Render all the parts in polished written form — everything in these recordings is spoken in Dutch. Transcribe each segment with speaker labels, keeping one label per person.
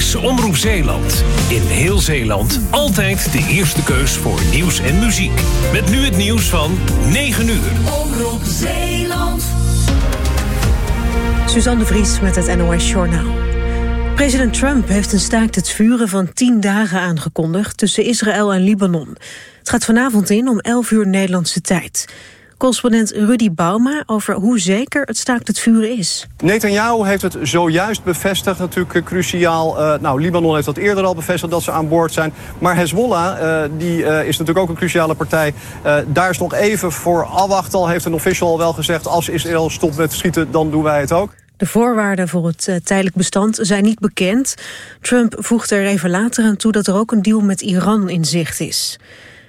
Speaker 1: is Omroep Zeeland. In heel Zeeland altijd de eerste keus voor nieuws en muziek. Met nu het nieuws van 9 uur.
Speaker 2: Omroep Zeeland.
Speaker 3: Suzanne de Vries met het NOS Journaal. President Trump heeft een staakt het vuren van 10 dagen aangekondigd tussen Israël en Libanon. Het gaat vanavond in om 11 uur Nederlandse tijd. Correspondent Rudy Bauma over hoe zeker het staakt het vuren is.
Speaker 4: Netanyahu heeft het zojuist bevestigd, natuurlijk cruciaal. Libanon heeft dat eerder al bevestigd dat ze aan boord zijn. Maar Hezbollah, die is natuurlijk ook een cruciale partij. Daar is nog even voor afwachten. Al heeft een official al wel gezegd, als Israël stopt met schieten, dan doen wij het ook.
Speaker 3: De voorwaarden voor het tijdelijk bestand zijn niet bekend. Trump voegt er even later aan toe dat er ook een deal met Iran in zicht is.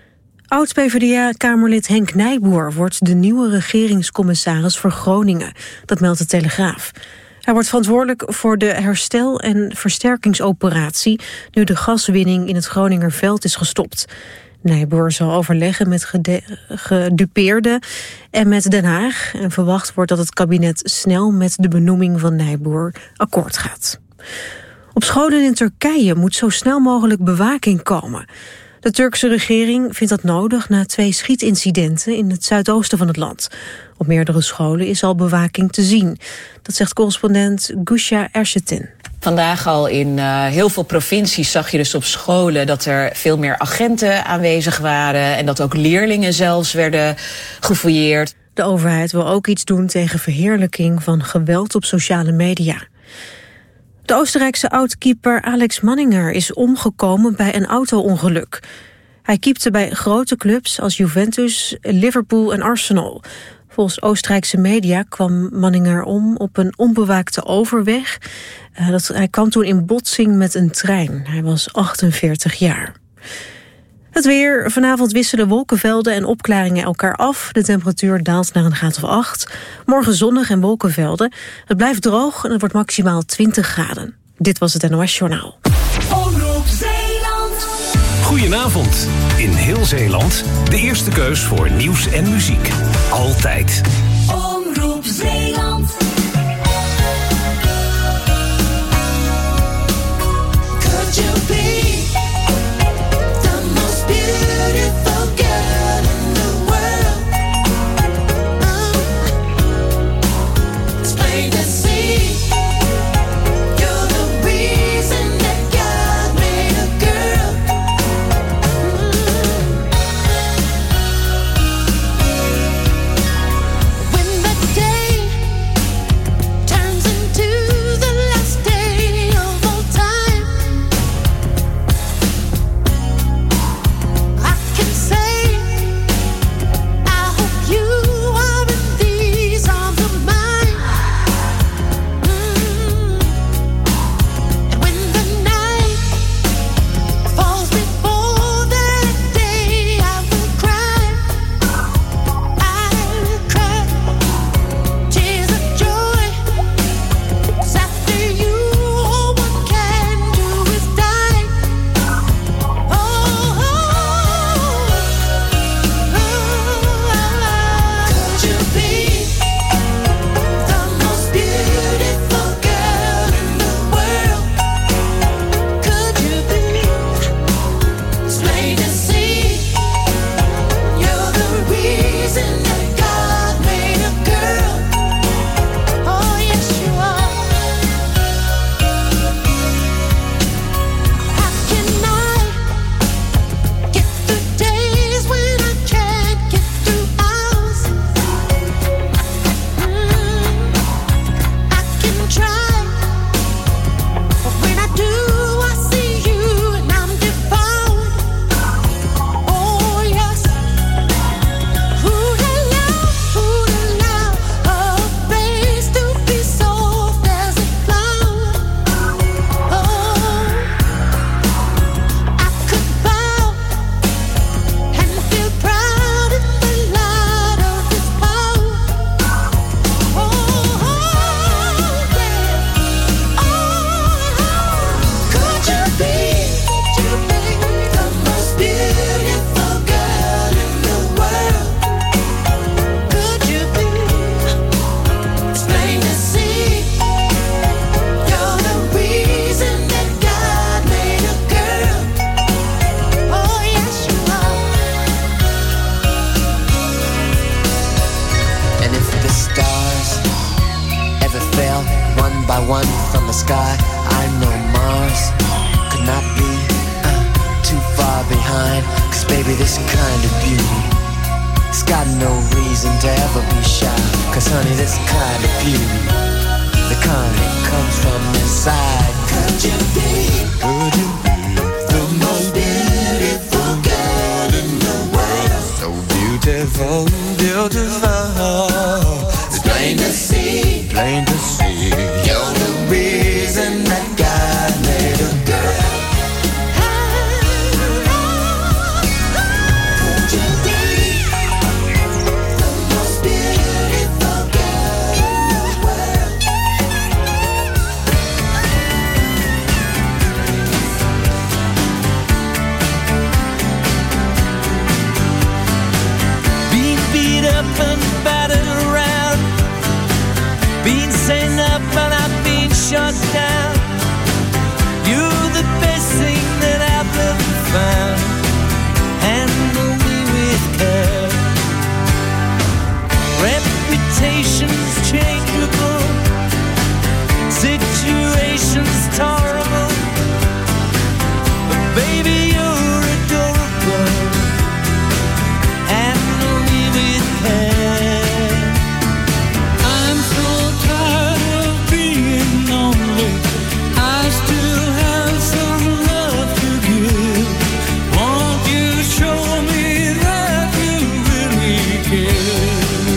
Speaker 3: Oud-PVDA-kamerlid Henk Nijboer wordt de nieuwe regeringscommissaris voor Groningen. Dat meldt de Telegraaf. Hij wordt verantwoordelijk voor de herstel- en versterkingsoperatie nu de gaswinning in het Groningerveld is gestopt. Nijboer zal overleggen met gedupeerden en met Den Haag. En verwacht wordt dat het kabinet snel met de benoeming van Nijboer akkoord gaat. Op scholen in Turkije moet zo snel mogelijk bewaking komen. De Turkse regering vindt dat nodig na 2 schietincidenten in het zuidoosten van het land. Op meerdere scholen is al bewaking te zien. Dat zegt correspondent Gusha Erşetin.
Speaker 5: Vandaag al in heel veel provincies zag je dus op scholen dat er veel meer agenten aanwezig waren en dat ook leerlingen zelfs werden gefouilleerd.
Speaker 3: De overheid wil ook iets doen tegen verheerlijking van geweld op sociale media. De Oostenrijkse oud-keeper Alex Manninger is omgekomen bij een auto-ongeluk. Hij keepte bij grote clubs als Juventus, Liverpool en Arsenal. Volgens Oostenrijkse media kwam Manninger om op een onbewaakte overweg. Hij kwam toen in botsing met een trein. Hij was 48 jaar. Het weer. Vanavond wisselen wolkenvelden en opklaringen elkaar af. De temperatuur daalt naar een graad of 8. Morgen zonnig en wolkenvelden. Het blijft droog en het wordt maximaal 20 graden. Dit was het NOS Journaal.
Speaker 2: Omroep Zeeland.
Speaker 1: Goedenavond. In heel Zeeland de eerste keus voor nieuws en muziek. Altijd.
Speaker 2: Omroep Zeeland. Could you be
Speaker 6: fell one by one from the sky. I know Mars could not be too far behind. 'Cause baby, this kind of beauty, it's got no reason to ever be shy. 'Cause honey, this kind of beauty, the kind that comes from inside. Could you be the most beautiful girl in the world? So beautiful, beautiful. It's plain to see, plain to see. You're the reason that God made a girl. Could you be the most beautiful girl in the world?
Speaker 7: Being beat up and battered around, being sent up and I've been shut down. You're the best thing that I've ever found. Handle me with care. Reputation's changeable, situation's terrible, but baby you're adorable. Handle me with care. I'm so tired of being lonely. I still have some love to give. Won't you show me that you really care?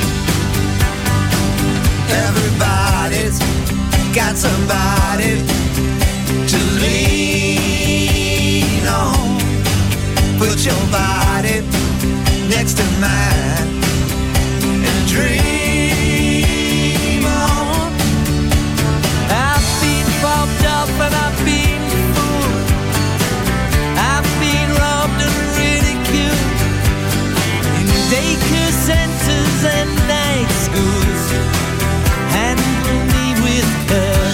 Speaker 6: Everybody's got somebody to lean on. Put your body next to mine and dream on.
Speaker 7: I've been bobbed up and I've been fooled. I've been robbed and ridiculed in daycare centers and night schools. Handle me with care.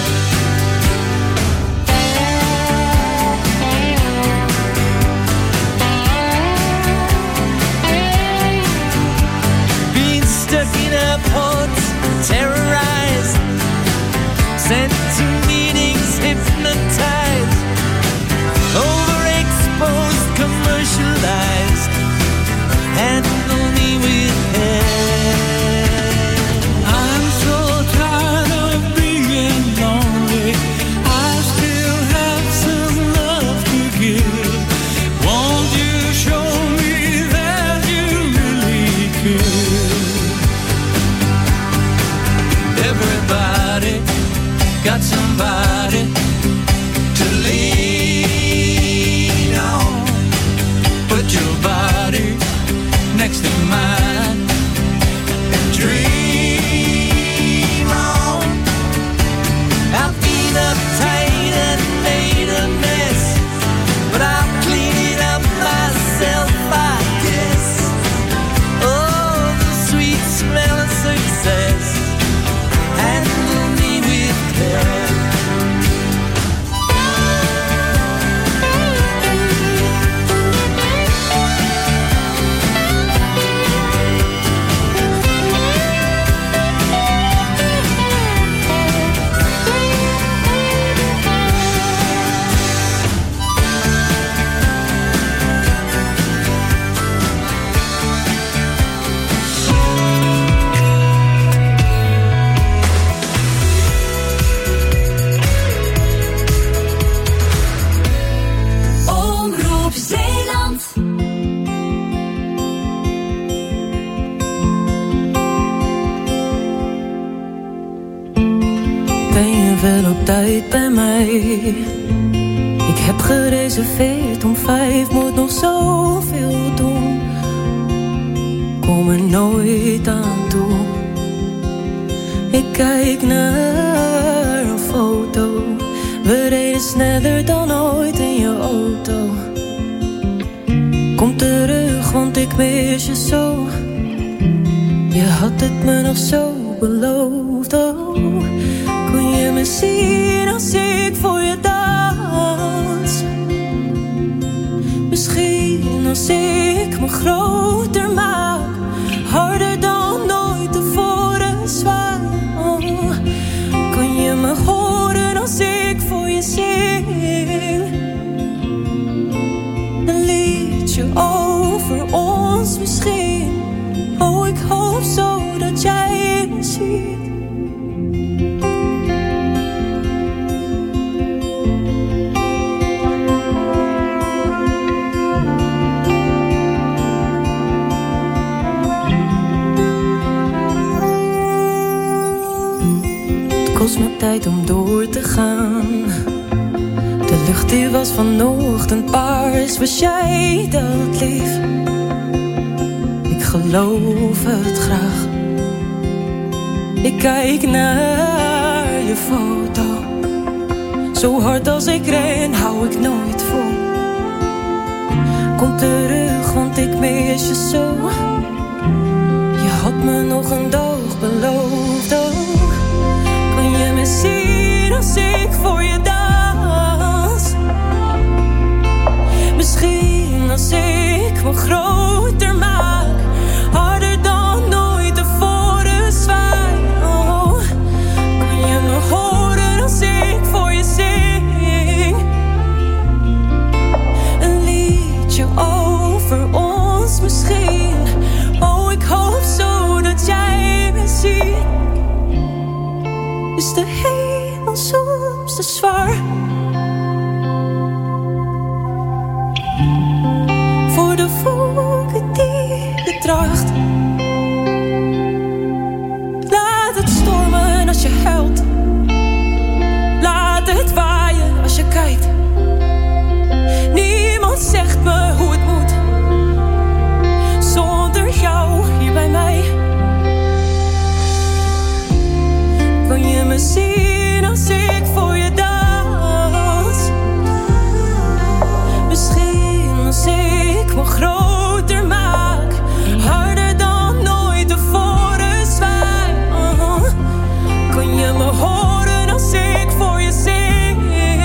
Speaker 7: Being stuck in airports, terrorized, sent to meetings, hypnotized, overexposed, commercialized. Handle me with care. I'm so tired of being lonely. I still have some love to give. Won't you show me that you really care? Everybody got somebody to lean on. Put your body next to mine and dream on. I've been uptight and made a mess, but I'll clean it up myself, I guess. Oh, the sweet smell of success. Handle me with care.
Speaker 2: Omroep Zeeland.
Speaker 8: Ben je wel op tijd bij mij? Ik heb gereserveerd om 5, moet nog zoveel doen. Kom er nooit aan toe. Ik kijk naar een foto. We reden sneller dan ooit in je auto. Kom terug, want ik mis je zo. Je had het me nog zo beloofd, oh. Kun je me zien als ik voor je dans? Misschien als ik me groter maak, harder dan nooit tevoren zwaar, oh. ons misschien. Oh, ik hoop zo dat jij me ziet. Het kost me tijd om door te gaan. De lucht die was vanochtend paars. Was jij dat lief? Ik geloof het graag. Ik kijk naar je foto. Zo hard als ik ren, hou ik nooit vol. Kom terug, want ik mis je zo. Je had me nog een dag beloofd ook. Kan je me zien als ik voor je dans? Misschien als ik me groter maak. Harder dan nooit tevoren zwaai. Oh, kan je me horen als ik voor je zing? Een liedje over ons misschien. Oh, ik hoop zo dat jij me ziet. Is de hemel soms te zwaar? Voor de wolken die je draagt. Laat het stormen als je huilt. Laat het waaien als je kijkt. Niemand zegt me hoe het moet. Zonder jou hier bij mij. Kan je me zien als ik voor je dans? Misschien als ik me groter maak. Harder dan nooit tevoren zwaai. Kan je me horen als ik voor je zing?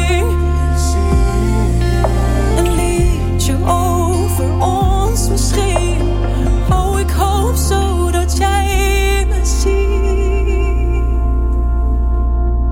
Speaker 8: Een liedje over ons misschien. Oh, ik hoop zo dat jij me ziet.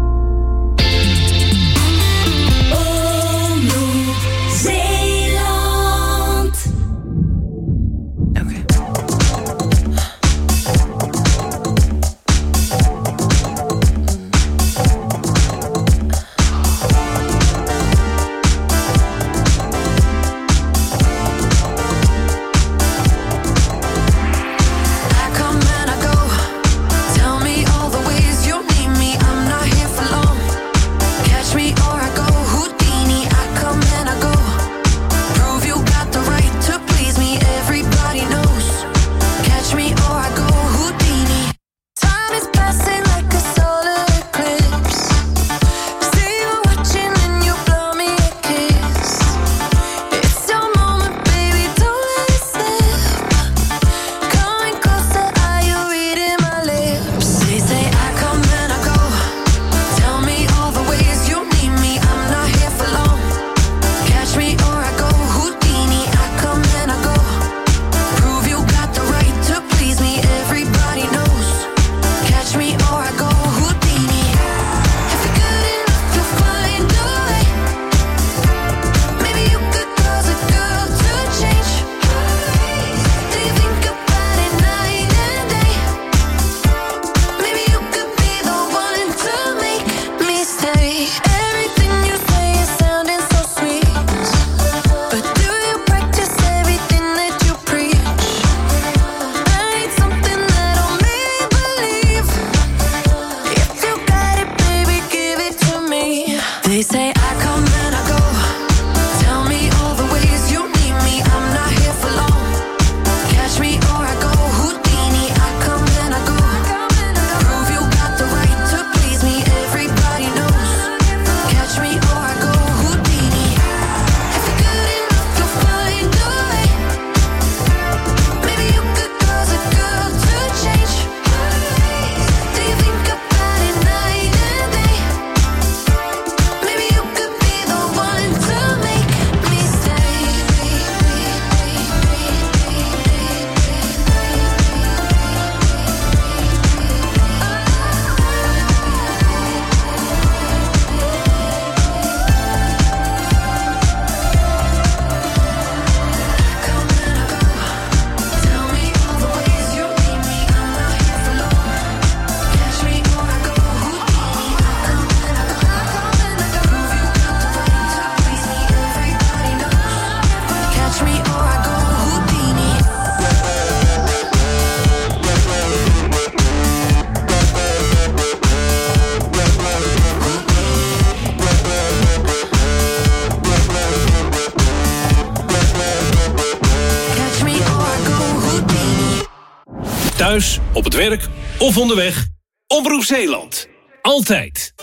Speaker 1: Thuis, op het werk of onderweg. Omroep Zeeland. Altijd.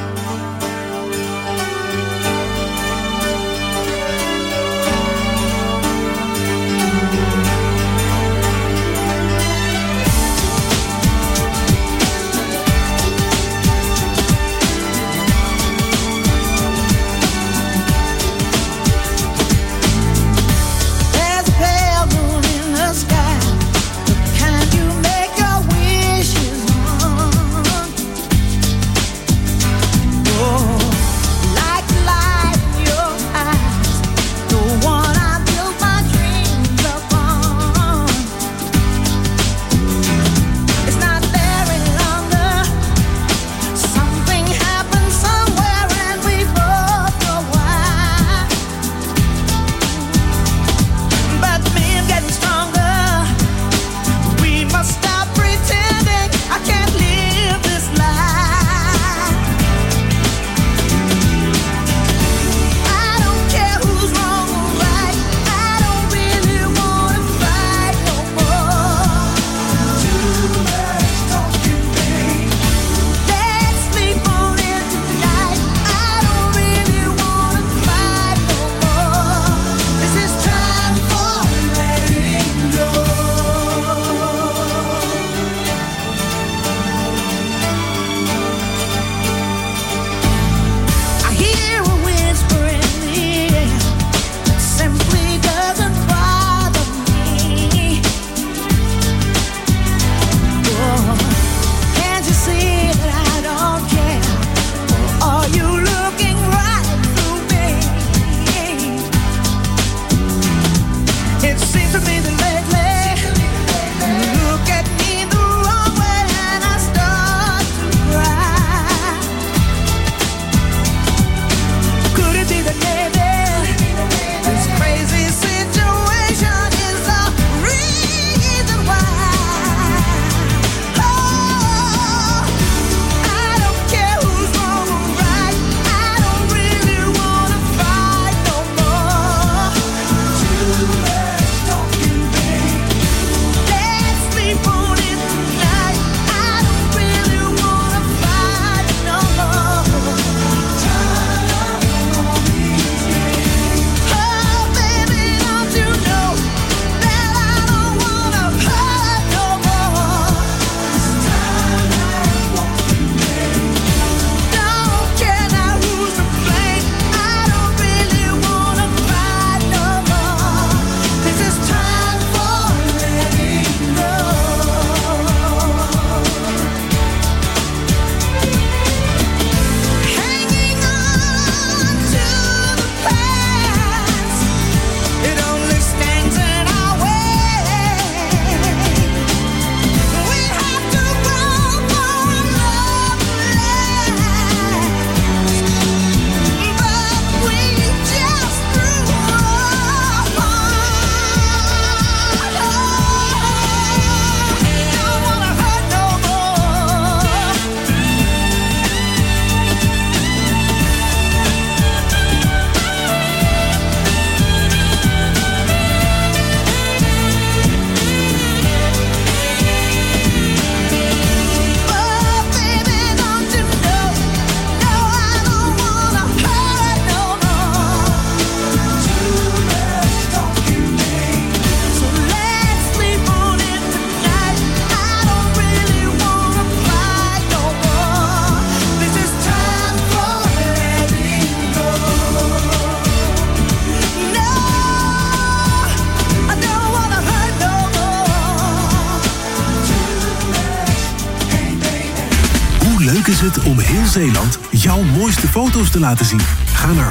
Speaker 1: leuk is het om heel Zeeland jouw mooiste foto's te laten zien? Ga naar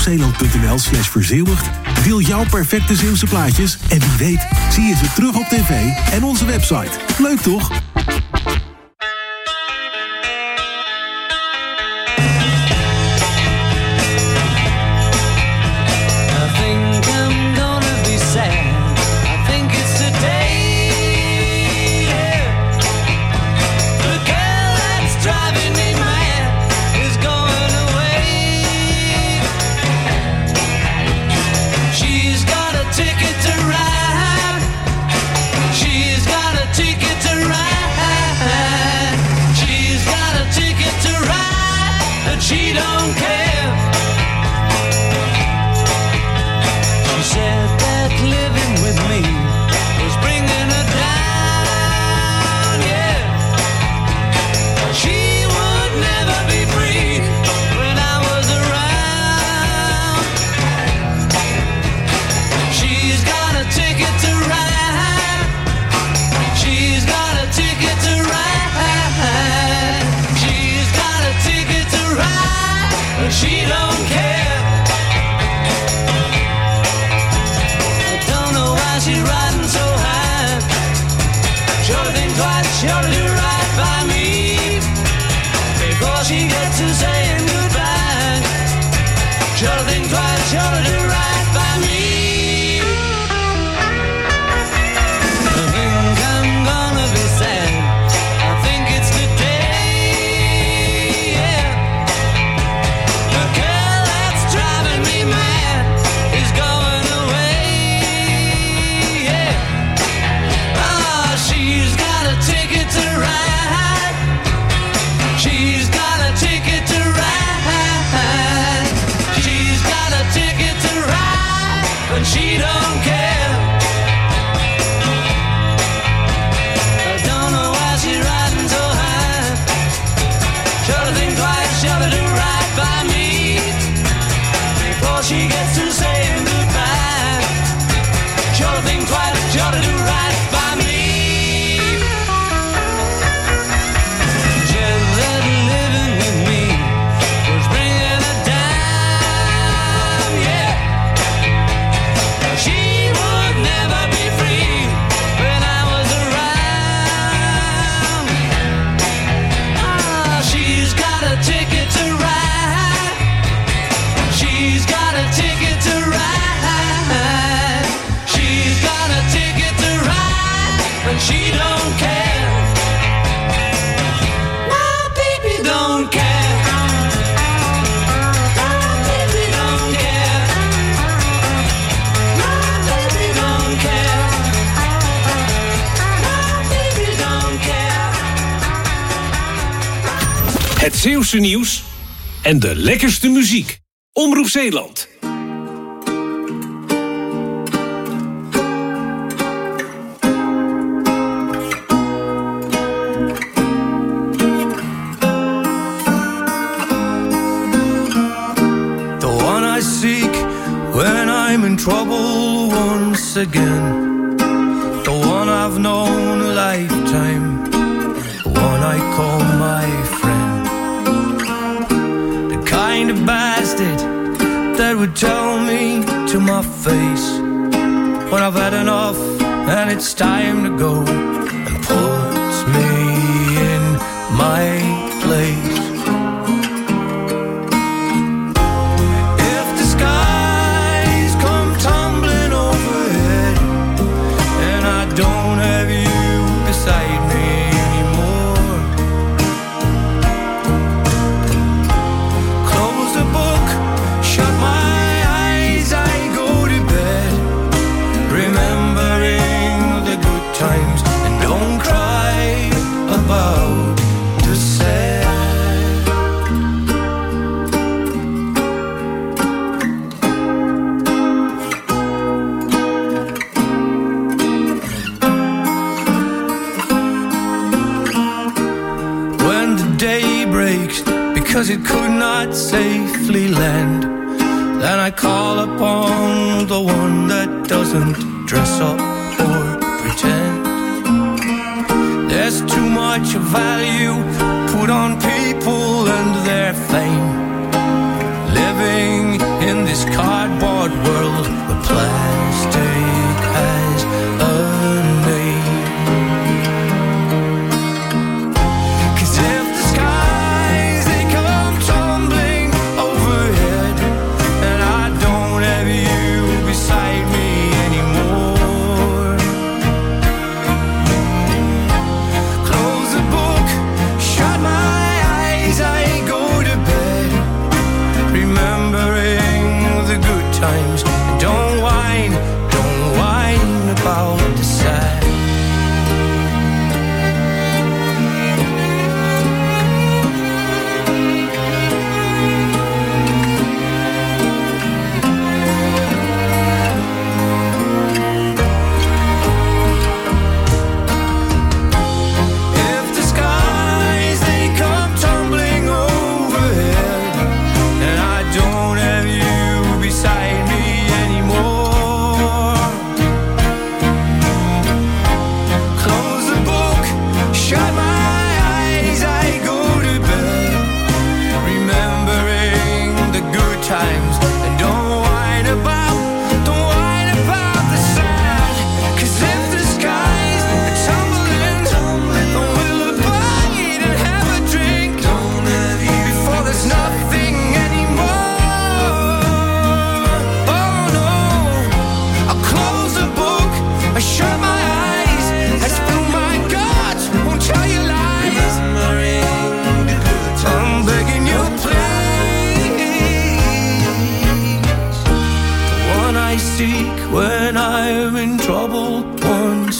Speaker 1: omroepzeeland.nl/verzeeuwigd. Deel jouw perfecte Zeeuwse plaatjes en wie weet zie je ze terug op tv en onze website. Leuk toch?
Speaker 7: Ticket to ride. She's got a ticket to ride. she don't care. She said that living with me was bringing her down, yeah. She would never be free when I was around. She's got a ticket to ride. She's got a ticket to ride. She's got a ticket to ride, but she don't care. I don't know why she's riding so high. Sure think twice, sure do right by me before she gets to saying goodbye. Sure think twice, sure do right by me. I think I'm gonna be sad. I think it's the day, yeah. The girl that's driving me mad is going away, yeah. Ah, she's got a ticket to ride. She's got a ticket to ride. She's got a ticket to ride, but she don't care. I don't know why she's riding so high. Sure to think twice, sure to do right by me before she gets to saying goodbye. Sure to think twice, sure to do right by me. Said that living with me was bringing her down, yeah. She would never be free when I was around. Ah, she's got a ticket to ride. She's got a ticket to ride. She's got a ticket to ride, but she don't care. My baby don't care. My baby don't care. My baby don't care. My baby don't care.
Speaker 1: Het Zeeuwse nieuws en de lekkerste muziek. Omroep Zeeland.
Speaker 7: The one I seek when I'm in trouble once again. The one I've known a lifetime. The one I call my friend. The kind of bastard that would tell me to my face when I've had enough and it's time to go, and puts me in my place. If the skies come tumbling overhead and I don't have you beside me anymore, close the book, shut my eyes, I go to bed, remembering the good times, and don't cry about the sad. When the day breaks because it could not safely land, then I call upon the one that doesn't dress up or pretend. There's too much value put on people and their fame, living in this cardboard world where plastic has a name. 'Cause if the skies, they come tumbling overhead and I don't have you beside me anymore, close the book, shut my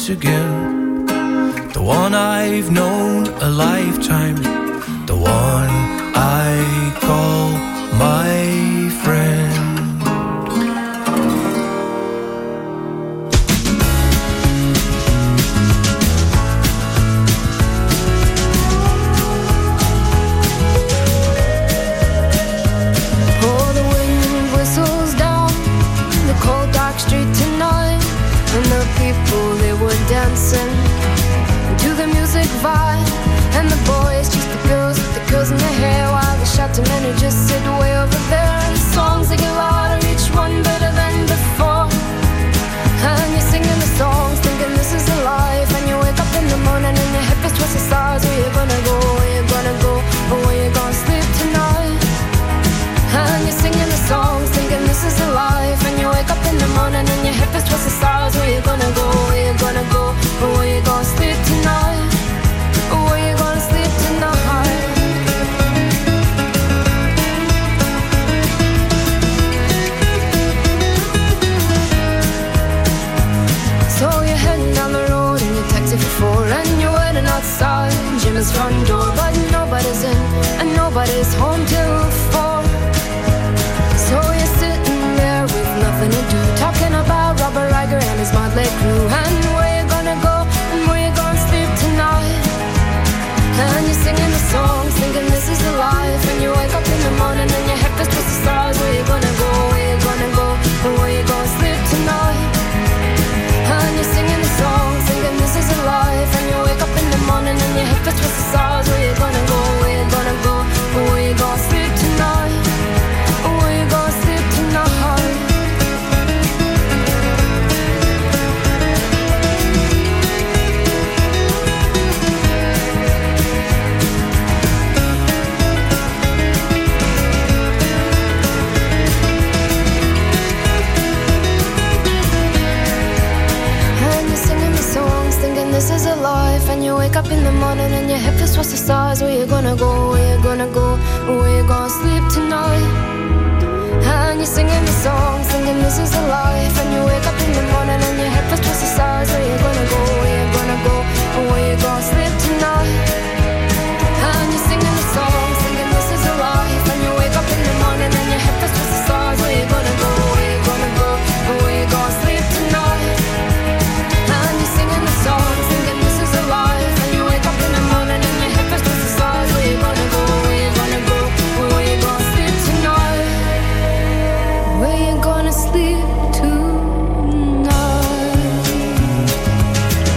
Speaker 9: once again. The one I've known a lifetime, the one I call my friend.
Speaker 10: People, they were dancing to the music vibe, and the boys chased the girls with the girls in their hair, while the shouted men who just sit way over there. And the songs they get louder, each one better than before. And you're singing the songs, thinking this is a life. And you wake up in the morning and your head feels towards the stars. Where you gonna go? Where you gonna go? Or where you gonna sleep tonight? And you're singing the songs, thinking this is a life. And you wake up in the morning and your head feels towards the stars. Where you gonna go? Where you gonna go? Or where you gonna sleep tonight? Or where you gonna sleep tonight? So you're heading down the road in your taxi for 4, and you're waiting outside Jim's front door, but nobody's in and nobody's home till 4. So you're sitting there with nothing to do, talking about Robert Riger and his motley crew, and where you gonna go and where you gonna sleep tonight. And you're singing the songs, thinking this is the life. And you wake up in the morning and your head feels towards the stars. Where you gonna go? Where you gonna go? And where you gonna sleep tonight? And you're singing the songs, thinking this is a life. And you wake up in the morning and your head feels towards the stars. Where you gonna go? Where you gonna go? And where you gonna sleep tonight? Where you gonna sleep tonight? This is a life, and you wake up in the morning and your head feels towards the stars. Where you gonna go? Where you gonna go? Where you gonna sleep tonight? And you're singing the song, singing this is a life. And you wake up in the morning and your head feels towards the stars. Where you gonna go? Where you gonna go? Where you gonna sleep tonight? And you're singing the song, singing this is a life. And you wake up in the morning and your head feels towards the stars. Where you gonna go? Where you gonna go? Where you gonna sleep tonight? And you're singing the song, singing this is a life. And you wake up in the morning and your head feels towards the stars. Where you gonna go? Where you gonna go? Where you gonna sleep tonight? Where you gonna sleep tonight?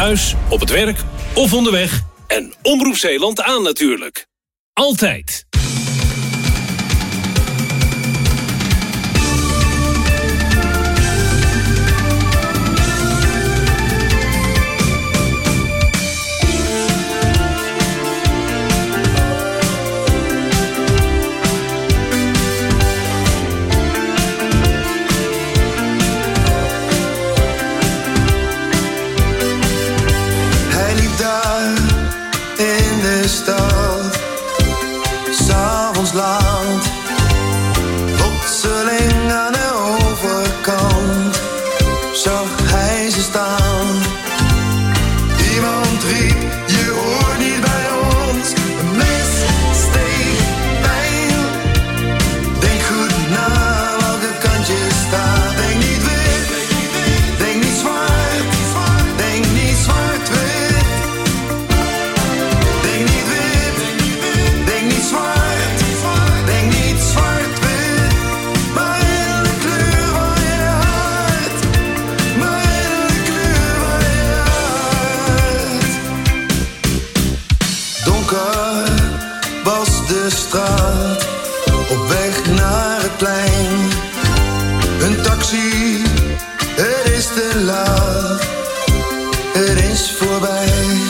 Speaker 1: Thuis, op het werk of onderweg. En Omroep Zeeland aan natuurlijk. Altijd.
Speaker 11: Stad, 's'avonds laat, plotseling aan de overkant zag hij ze staan. Iemand riep, je hoort niet bij ons, een mes steekt pijn. Denk goed na welke kant je staat. Denk niet wit, denk niet zwart, denk niet zwart-wit. Straat, op weg naar het plein. Een taxi, het is te laat, het is voorbij.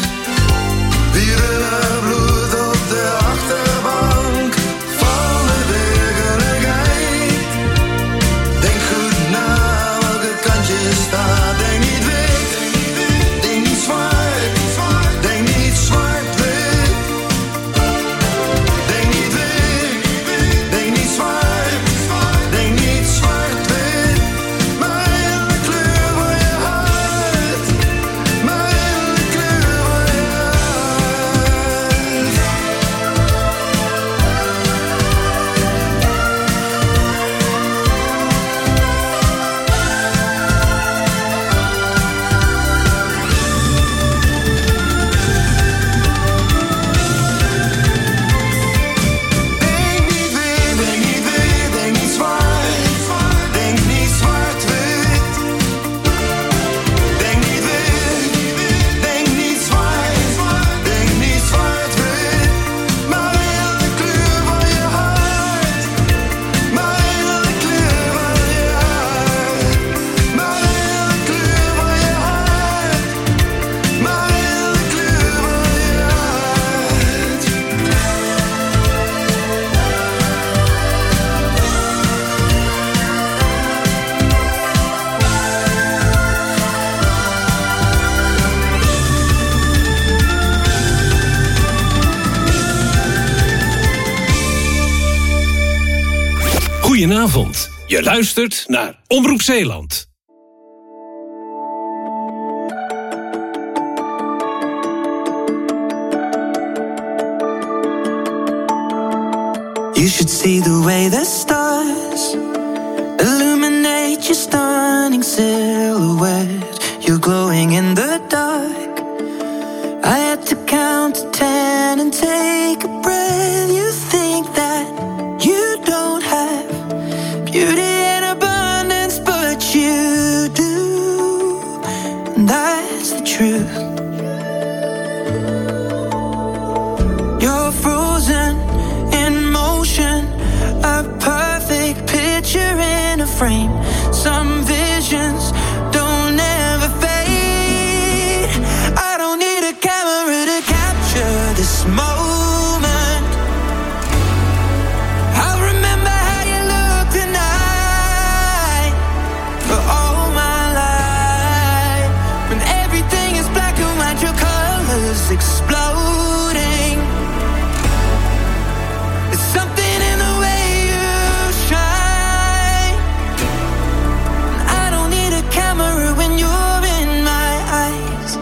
Speaker 11: Wieren bloed op de achterbank van de werkelijkheid. Denk goed na welke kant je staat. Denk niet wit, denk niet zwart, denk niet zwart-wit.
Speaker 1: Goedenavond. Je luistert naar Omroep Zeeland.
Speaker 12: You should see the way the stars illuminate your stunning silhouette. You're glowing in the dark. I had to count to 10 and take a breath. You think that you don't have beauty in abundance, but you do, and that's the truth. You're frozen in motion, a perfect picture in a frame. Some visions don't ever fade. I don't need a camera to capture this moment. Exploding. It's something in the way you shine. I don't need a camera when you're in my eyes.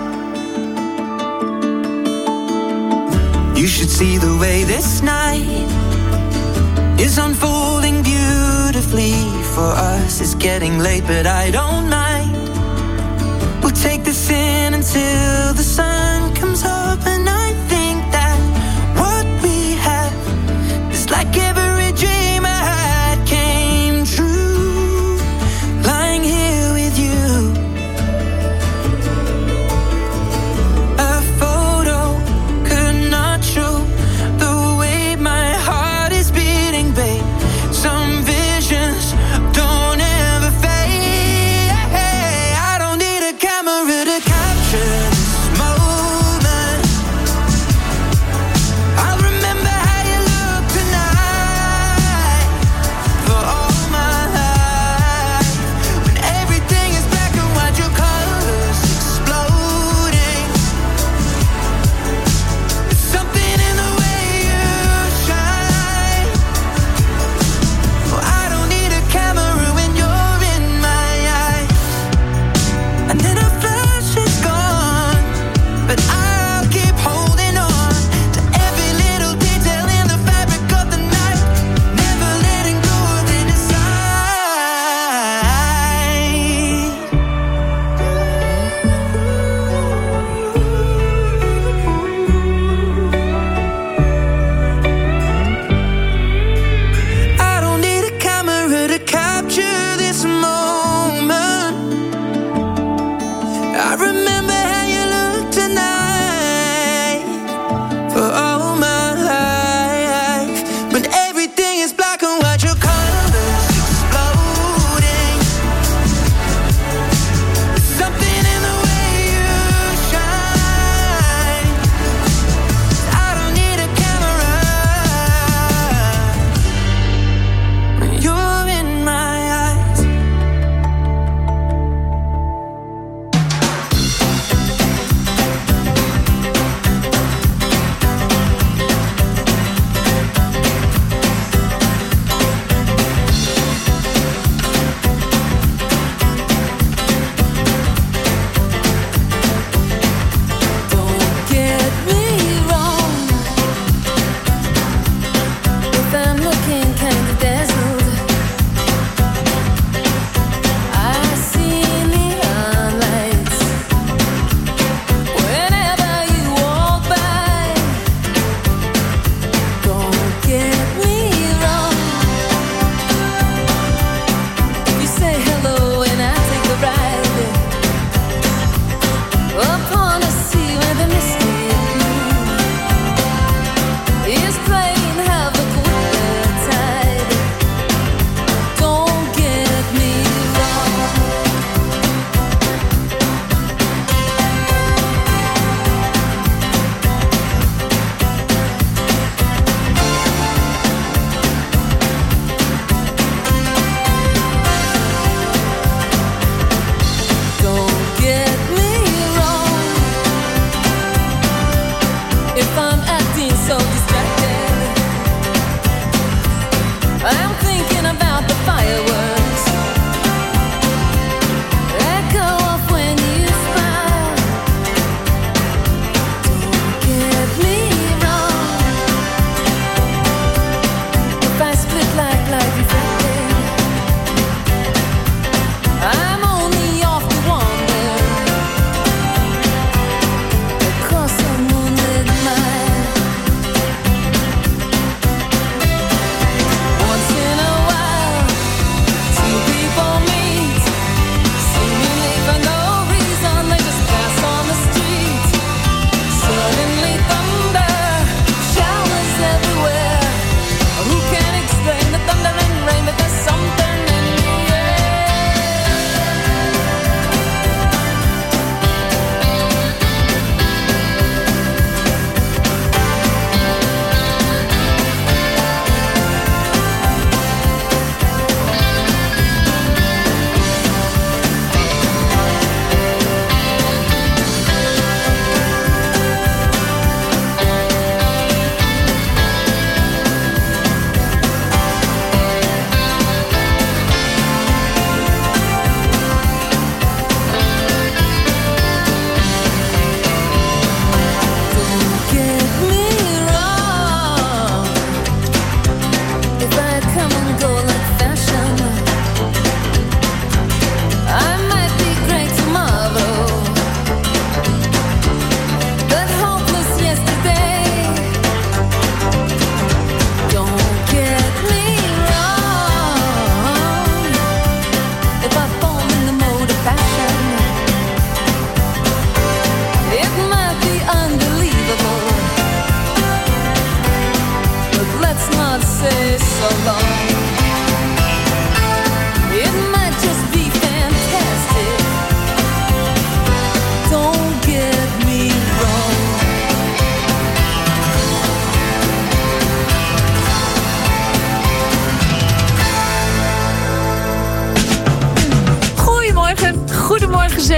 Speaker 12: You should see the way this night is unfolding beautifully for us. It's getting late, but I don't mind. We'll take this in until the sun comes up, and I think that what we have is like every dream I had came true. Lying here with you,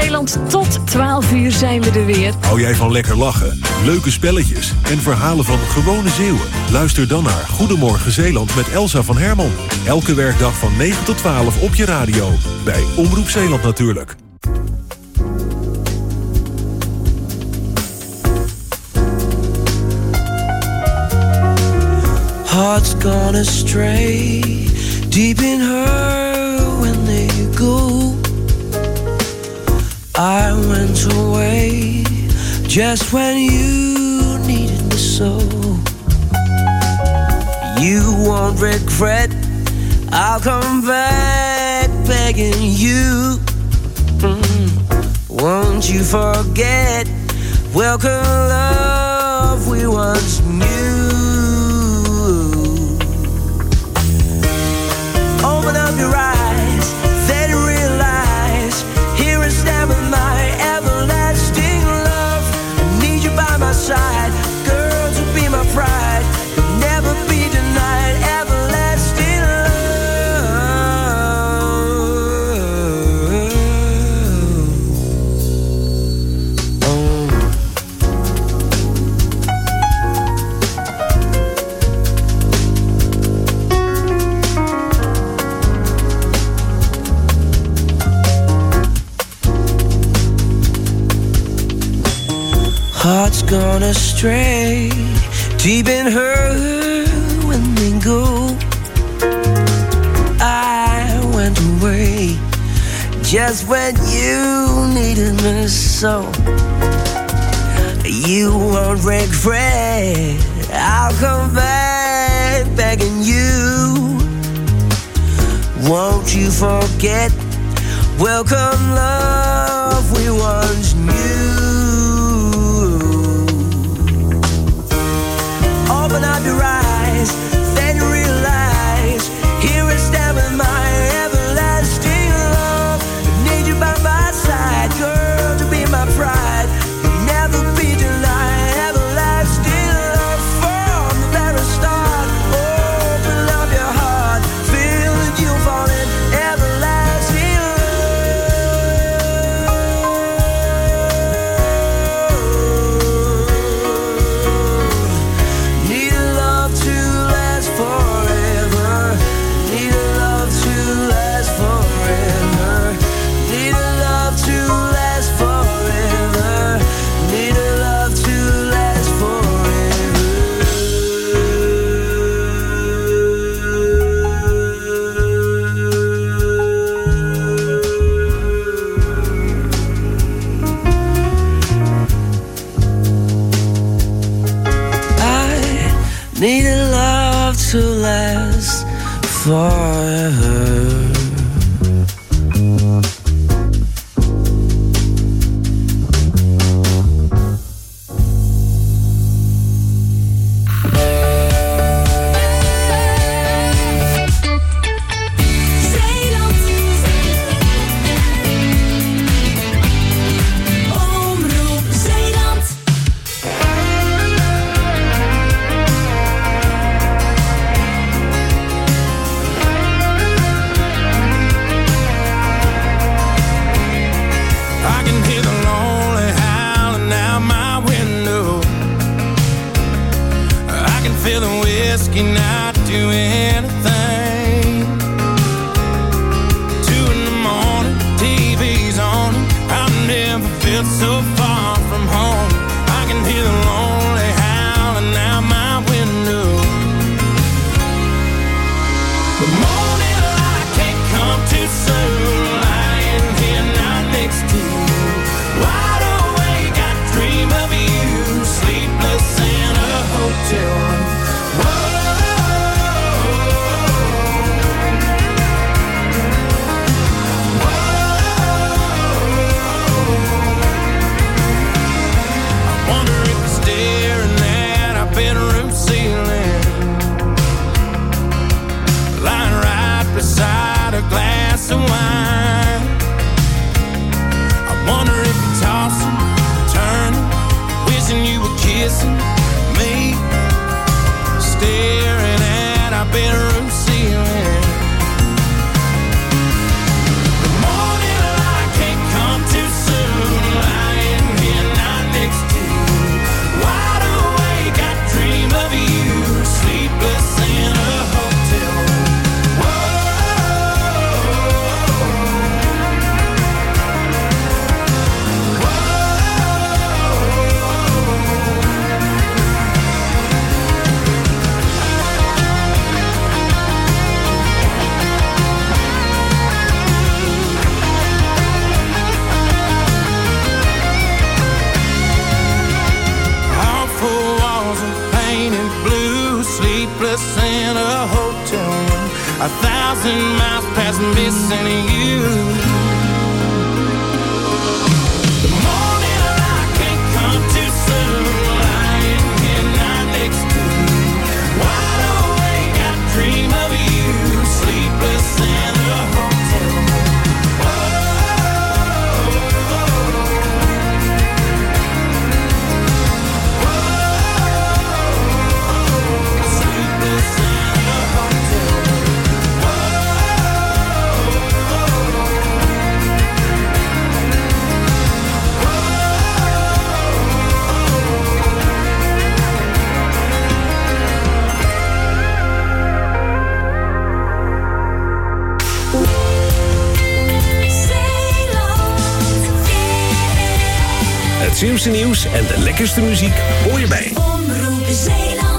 Speaker 13: Zeeland. Tot 12 uur zijn we er weer.
Speaker 14: Hou jij van lekker lachen, leuke spelletjes en verhalen van gewone Zeeuwen? Luister dan naar Goedemorgen Zeeland met Elsa van Herman. Elke werkdag van 9 tot 12 op je radio. Bij Omroep Zeeland natuurlijk.
Speaker 9: Hearts gone astray, deep in her when they go. I went away just when you needed me so. You won't regret, I'll come back begging you. Won't you forget, welcome love we once knew. Open up your eyes, then realize, here I stand with my everlasting love. I need you by my side, girl, to be my pride. You'll never be denied everlasting Hearts gone astray, deep in her when they go. I went away just when you needed me so. You won't regret, I'll come back begging you. Won't you forget, welcome love we once knew. Open up your eyes, then realize, here I stand with my everlasting love. I need you by my side, girl, to be my pride. You'll never be denied everlasting love from the very start. Open up your heart, feel that you fall in everlasting need a love to last forever. Too soon.
Speaker 15: 1,000 miles past missing you. The morning light can't come too soon. Lying here night next to you. Wide awake, I dream of you. Sleepless in the hotel.
Speaker 1: Het slimste nieuws en de lekkerste muziek hoor je bij
Speaker 2: Omroep Zeeland.